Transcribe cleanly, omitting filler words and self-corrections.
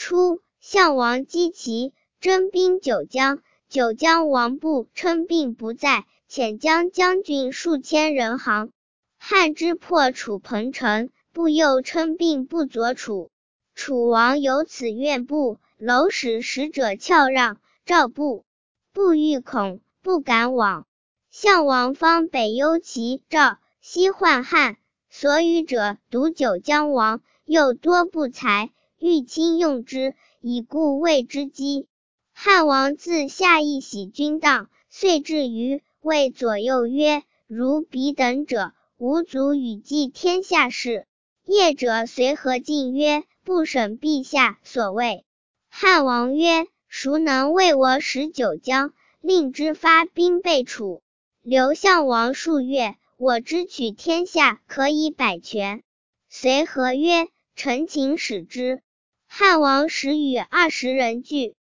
初，项王击齐，征兵九江。九江王布称病不在，遣将将军数千人降。汉之破楚彭城，布又称病不佐楚。楚王由此怨布，楼使使者翘让，召布。布欲恐，不敢往。项王方北忧齐、赵，西患汉，所与者独九江王，又多不才，欲亲用之，以故魏之机。汉王自下议喜君当，遂至于魏左右曰：如彼等者，无足与继天下事。业者随和进曰：不审陛下所谓。汉王曰：孰能为我使九江，令之发兵备楚？留项王数月，我之取天下可以百全。随和曰：臣请使之。汉王使与20人聚。